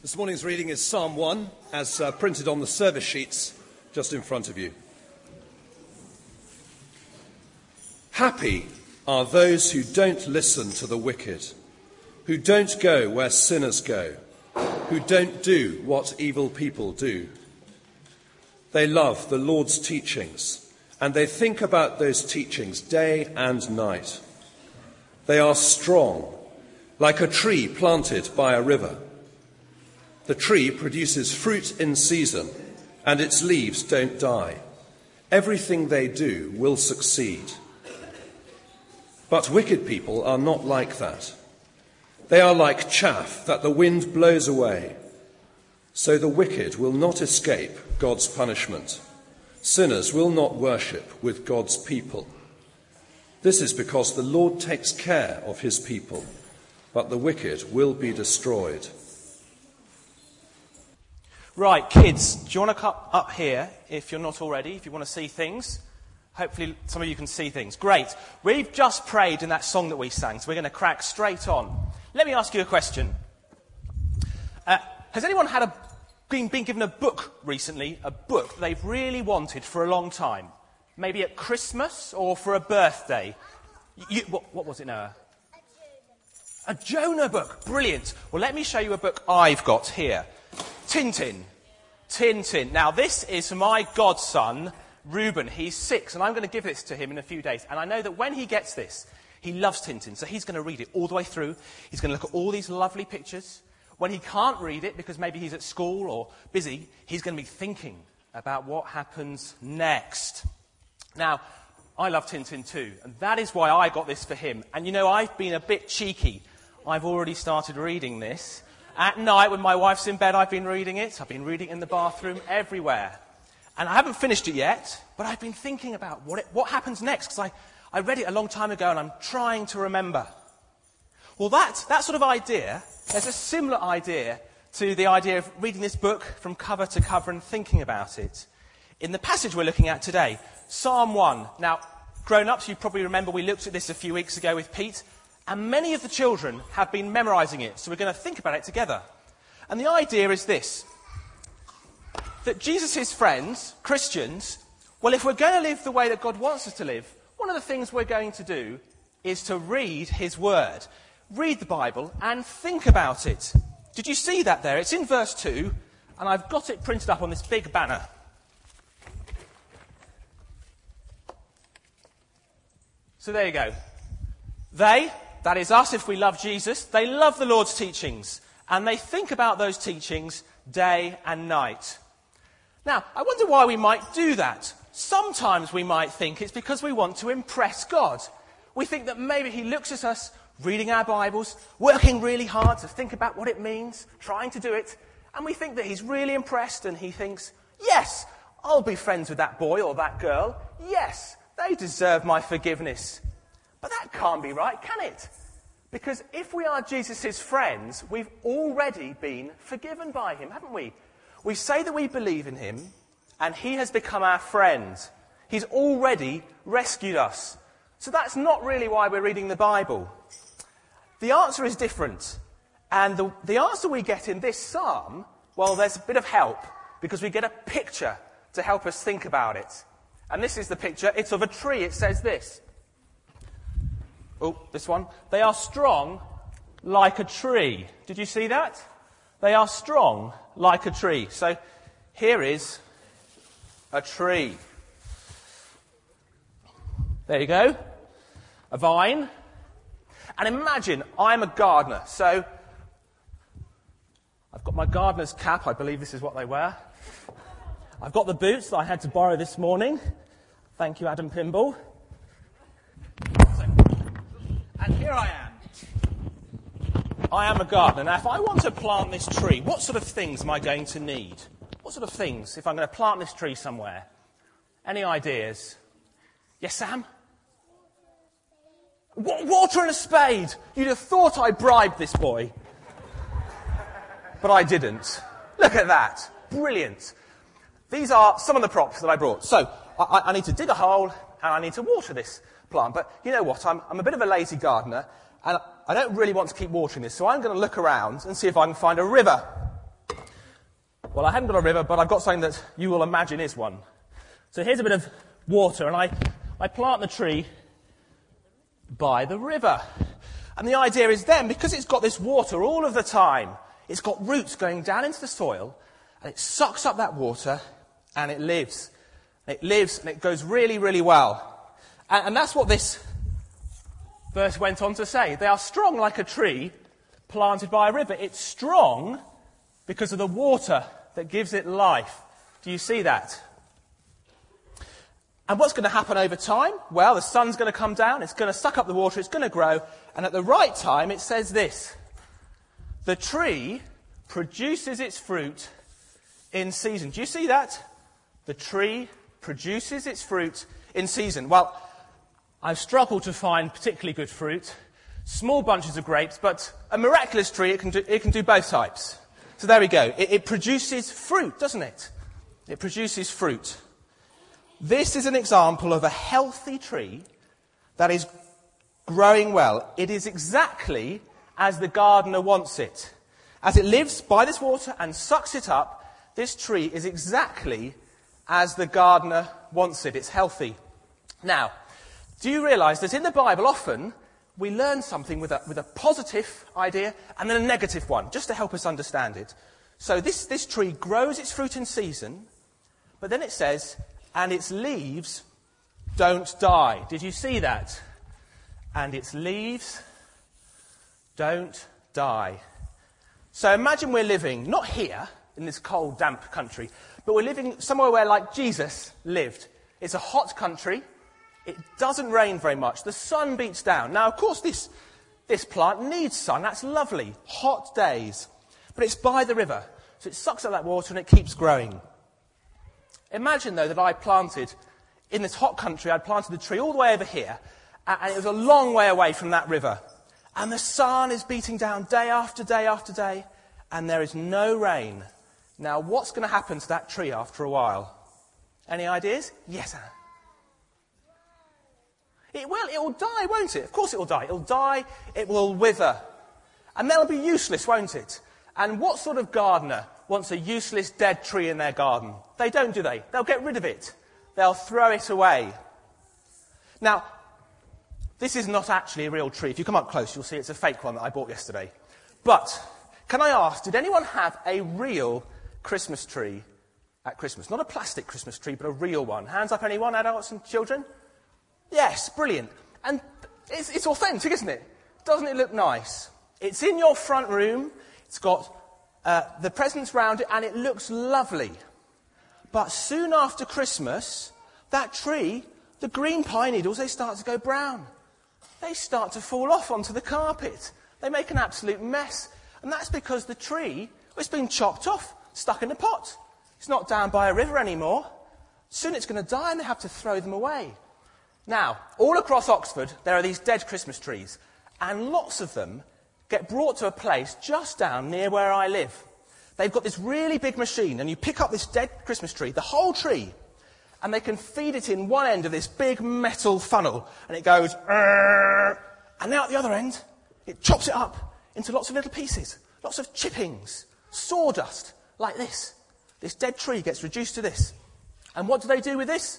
This morning's reading is Psalm 1, as printed on the service sheets just in front of you. Happy are those who don't listen to the wicked, who don't go where sinners go, who don't do what evil people do. They love the Lord's teachings, and they think about those teachings day and night. They are strong, like a tree planted by a river. The tree produces fruit in season, and its leaves don't die. Everything they do will succeed. But wicked people are not like that. They are like chaff that the wind blows away. So the wicked will not escape God's punishment. Sinners will not worship with God's people. This is because the Lord takes care of his people, but the wicked will be destroyed. Right, kids, do you want to come up here if you're not already, if you want to see things? Hopefully some of you can see things. Great. We've just prayed in that song that we sang, so we're going to crack straight on. Let me ask you a question. Has anyone been given a book recently, a book that they've really wanted for a long time? Maybe at Christmas or for a birthday? What was it, Noah? A Jonah book. Brilliant. Well, let me show you a book I've got here. Tintin. Now, this is for my godson, Reuben. He's 6, and I'm going to give this to him in a few days. And I know that when he gets this, he loves Tintin, so he's going to read it all the way through. He's going to look at all these lovely pictures. When he can't read it, because maybe he's at school or busy, he's going to be thinking about what happens next. Now, I love Tintin too, and that is why I got this for him. And you know, I've been a bit cheeky. I've already started reading this. At night, when my wife's in bed, I've been reading it. I've been reading it in the bathroom, everywhere. And I haven't finished it yet, but I've been thinking about what happens next, because I read it a long time ago, and I'm trying to remember. Well, that sort of idea, there's a similar idea to the idea of reading this book from cover to cover and thinking about it. In the passage we're looking at today, Psalm 1. Now, grown-ups, you probably remember we looked at this a few weeks ago with Pete, and many of the children have been memorising it, so we're going to think about it together. And the idea is this, that Jesus' friends, Christians, well, if we're going to live the way that God wants us to live, one of the things we're going to do is to read his word, read the Bible, and think about it. Did you see that there? It's in verse 2, and I've got it printed up on this big banner. So there you go. They, that is us if we love Jesus, they love the Lord's teachings, and they think about those teachings day and night. Now, I wonder why we might do that. Sometimes we might think it's because we want to impress God. We think that maybe he looks at us reading our Bibles, working really hard to think about what it means, trying to do it, and we think that he's really impressed and he thinks, yes, I'll be friends with that boy or that girl. Yes, they deserve my forgiveness. But that can't be right, can it? Because if we are Jesus' friends, we've already been forgiven by him, haven't we? We say that we believe in him, and he has become our friend. He's already rescued us. So that's not really why we're reading the Bible. The answer is different. And the answer we get in this psalm, well, there's a bit of help, because we get a picture to help us think about it. And this is the picture. It's of a tree. It says this. Oh, this one. They are strong like a tree. Did you see that? They are strong like a tree. So here is a tree. There you go. A vine. And imagine I'm a gardener. So I've got my gardener's cap. I believe this is what they wear. I've got the boots that I had to borrow this morning. Thank you, Adam Pimble. And here I am. I am a gardener. Now, if I want to plant this tree, what sort of things am I going to need? What sort of things if I'm going to plant this tree somewhere? Any ideas? Yes, Sam? Water and a spade. You'd have thought I bribed this boy. But I didn't. Look at that. Brilliant. These are some of the props that I brought. So, I need to dig a hole and I need to water this plant. But you know what? I'm a bit of a lazy gardener, and I don't really want to keep watering this, so I'm going to look around and see if I can find a river. Well, I haven't got a river, but I've got something that you will imagine is one. So here's a bit of water, and I plant the tree by the river. And the idea is then, because it's got this water all of the time, it's got roots going down into the soil, and it sucks up that water, and it lives. It lives, and it goes really, really well. And that's what this verse went on to say. They are strong like a tree planted by a river. It's strong because of the water that gives it life. Do you see that? And what's going to happen over time? Well, the sun's going to come down, it's going to suck up the water, it's going to grow, and at the right time it says this: the tree produces its fruit in season. Do you see that? The tree produces its fruit in season. Well, I've struggled to find particularly good fruit, small bunches of grapes, but a miraculous tree, it can do both types. So there we go. It produces fruit, doesn't it? It produces fruit. This is an example of a healthy tree that is growing well. It is exactly as the gardener wants it. As it lives by this water and sucks it up, this tree is exactly as the gardener wants it. It's healthy. Now, do you realise that in the Bible often we learn something with a positive idea and then a negative one, just to help us understand it. So this tree grows its fruit in season, but then it says, and its leaves don't die. Did you see that? And its leaves don't die. So imagine we're living, not here, in this cold, damp country, but we're living somewhere where, like Jesus lived. It's a hot country. It doesn't rain very much. The sun beats down. Now, of course, this plant needs sun. That's lovely. Hot days. But it's by the river. So it sucks up that water and it keeps growing. Imagine, though, that I planted, in this hot country, I'd planted the tree all the way over here, and it was a long way away from that river. And the sun is beating down day after day after day, and there is no rain. Now, what's going to happen to that tree after a while? Any ideas? Yes, Anna. It will die, won't it? Of course it will die. It will die, it will wither. And that'll be useless, won't it? And what sort of gardener wants a useless dead tree in their garden? They don't, do they? They'll get rid of it. They'll throw it away. Now, this is not actually a real tree. If you come up close, you'll see it's a fake one that I bought yesterday. But, can I ask, did anyone have a real Christmas tree at Christmas? Not a plastic Christmas tree, but a real one. Hands up, anyone? Adults and children? Yes, brilliant. And it's authentic, isn't it? Doesn't it look nice? It's in your front room. It's got the presents round it, and it looks lovely. But soon after Christmas, that tree, the green pine needles, they start to go brown. They start to fall off onto the carpet. They make an absolute mess. And that's because the tree has been chopped off, stuck in a pot. It's not down by a river anymore. Soon it's going to die, and they have to throw them away. Now, all across Oxford, there are these dead Christmas trees, and lots of them get brought to a place just down near where I live. They've got this really big machine, and you pick up this dead Christmas tree, the whole tree, and they can feed it in one end of this big metal funnel, and it goes, and now at the other end, it chops it up into lots of little pieces, lots of chippings, sawdust, like this. This dead tree gets reduced to this. And what do they do with this?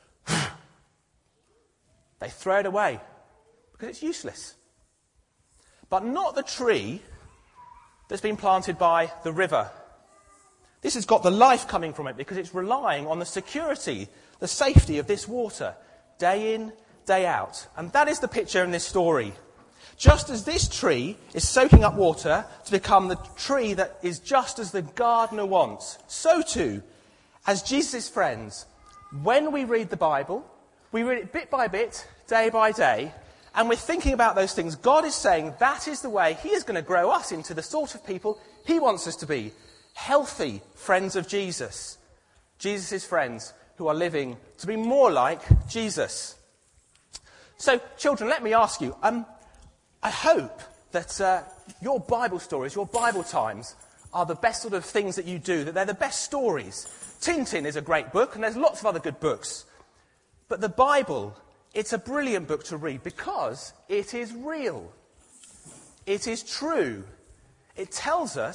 They throw it away because it's useless. But not the tree that's been planted by the river. This has got the life coming from it because it's relying on the security, the safety of this water, day in, day out. And that is the picture in this story. Just as this tree is soaking up water to become the tree that is just as the gardener wants, so too, as Jesus' friends, when we read the Bible, we read it bit by bit, day by day, and we're thinking about those things. God is saying that is the way He is going to grow us into the sort of people He wants us to be. Healthy friends of Jesus. Jesus' friends who are living to be more like Jesus. So, children, let me ask you, I hope that your Bible stories, your Bible times, are the best sort of things that you do, that they're the best stories. Tintin is a great book, and there's lots of other good books. But the Bible, it's a brilliant book to read because it is real. It is true. It tells us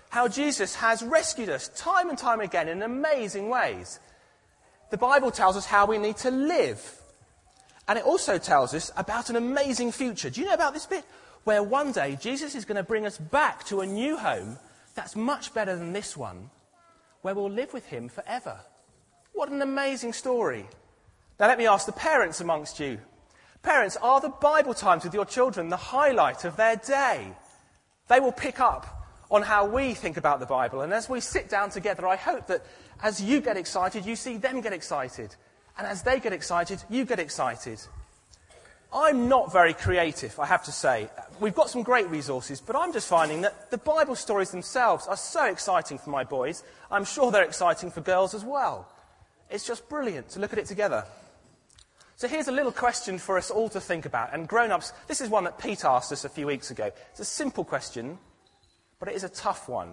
how Jesus has rescued us time and time again in amazing ways. The Bible tells us how we need to live. And it also tells us about an amazing future. Do you know about this bit? Where one day Jesus is going to bring us back to a new home that's much better than this one, where we'll live with him forever. What an amazing story. Now let me ask the parents amongst you. Parents, are the Bible times with your children the highlight of their day? They will pick up on how we think about the Bible. And as we sit down together, I hope that as you get excited, you see them get excited. And as they get excited, you get excited. I'm not very creative, I have to say. We've got some great resources, but I'm just finding that the Bible stories themselves are so exciting for my boys. I'm sure they're exciting for girls as well. It's just brilliant to look at it together. So here's a little question for us all to think about. And grown-ups, this is one that Pete asked us a few weeks ago. It's a simple question, but it is a tough one.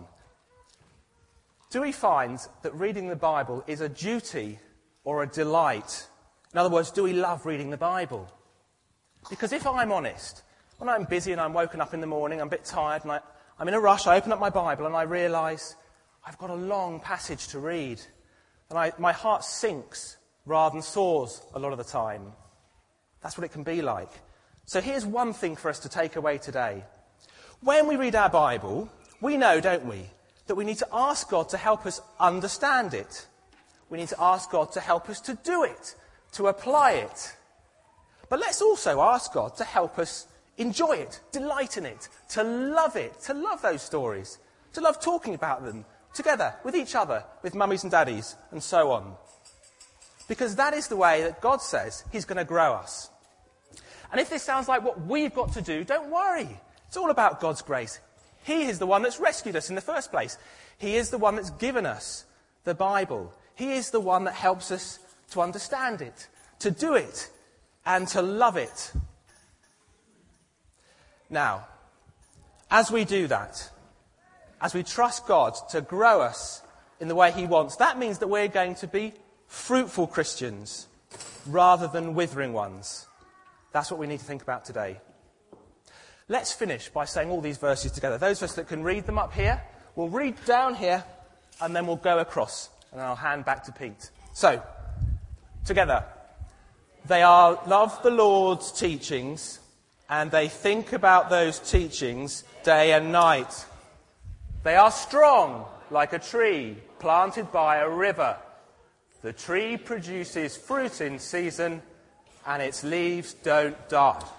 Do we find that reading the Bible is a duty or a delight? In other words, do we love reading the Bible? Because if I'm honest, when I'm busy and I'm woken up in the morning, I'm a bit tired and I'm in a rush, I open up my Bible and I realise I've got a long passage to read. And my heart sinks rather than soars a lot of the time. That's what it can be like. So here's one thing for us to take away today. When we read our Bible, we know, don't we, that we need to ask God to help us understand it. We need to ask God to help us to do it, to apply it. But let's also ask God to help us enjoy it, delight in it, to love those stories, to love talking about them together, with each other, with mummies and daddies, and so on. Because that is the way that God says he's going to grow us. And if this sounds like what we've got to do, don't worry. It's all about God's grace. He is the one that's rescued us in the first place. He is the one that's given us the Bible. He is the one that helps us to understand it, to do it, and to love it. Now, as we do that, as we trust God to grow us in the way he wants, that means that we're going to be fruitful Christians rather than withering ones. That's what we need to think about today. Let's finish by saying all these verses together. Those of us that can read them up here, we'll read down here, and then we'll go across, and I'll hand back to Pete. So, together. They love the Lord's teachings, and they think about those teachings day and night. They are strong like a tree planted by a river. The tree produces fruit in season, and its leaves don't die.